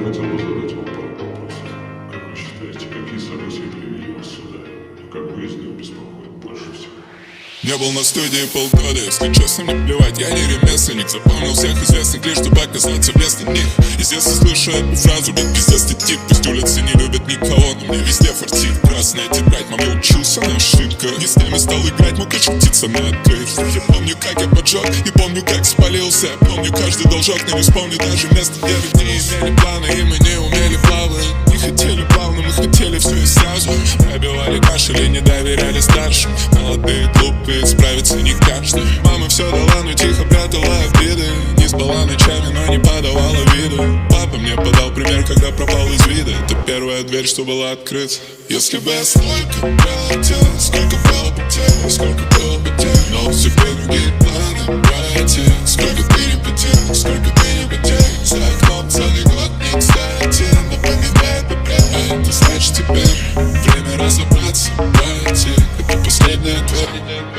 хотел бы задать вам пару вопросов. Как вы считаете, какие события привели вас сюда? Как выяснил, беспокоит больше всего? Я был на студии полгода, если честно, мне плевать, я не ремесленник. Запомнил всех известных лишь, чтобы оказаться вместо них. Из детства слышу эту фразу, ведь пиздец ты тип. Пусть улицы не любят никого, но мне везде фартит. Красная тетрадь, маме учился на ошибках. Не с ними стал играть, мог очутиться на открытке. Я помню, как я поджег, не помню, как спалился. Помню каждый должок, но не вспомню даже место, где мы не имели планы. И мы не умели плавать, не хотели плавно, мы хотели все и сразу. Пробивали кашель и не доверяли старшим. Молодые, глупые, справиться не каждый. Мама все дала, но тихо прятала обиды. Не спала ночами, но не подавала виду. Папа мне подал пример, когда пропал из вида. Это первая дверь, что была открыта. Если бы я столько пролетел, сколько было бы тем, сколько было бы тем. Но все другие планы, братья. Сколько ты не потерял, сколько ты не потерял. За окном целый год не кстати напоминает апрель. А это значит теперь время разобраться, братья. Это последняя дверь.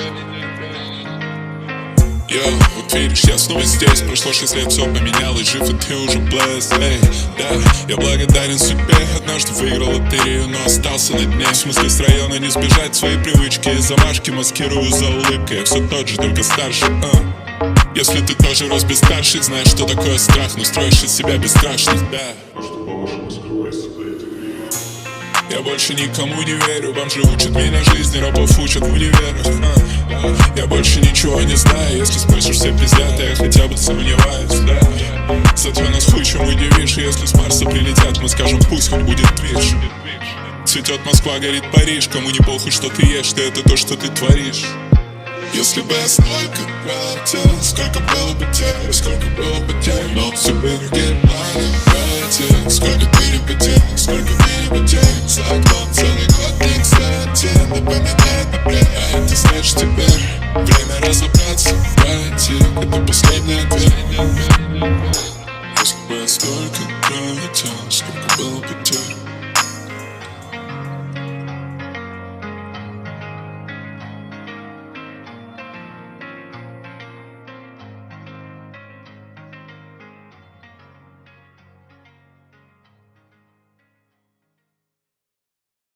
Йо, вот видишь, я снова здесь. Прошло 6 лет, все поменялось, жив и ты уже blessed. Эй, да, я благодарен судьбе. Однажды выиграл лотерею, но остался на дне. В смысле, с района не сбежать свои привычки. Замашки маскирую за улыбкой. Я все тот же, только старше. Если ты тоже рос без старших, знаешь, что такое страх, но строишь из себя бесстрашных, да. А что, по-вашему, скрывается за этой дверью? Я больше никому не верю, вам же учат меня жизни, рабов учат в универах. Я больше ничего не знаю, если спросишь, все пиздят, я хотя бы сомневаюсь, да. Зато нас хуй чем удивишь, и если с Марса прилетят, мы скажем, пусть хоть будет движ. Цветет Москва, горит Париж, кому не похуй, что ты ешь, ты это то, что ты творишь. Если бы я столько пролетел, сколько было бы тем, сколько было бы тем. Но все другие планы, братья. Сколько ты не потерял, сколько ты не потерял. За окном целый год не кстати напоминает апрель. А это значит теперь время разобраться, братья. Это последняя дверь. Если бы я столько пролетел, сколько было бы тем.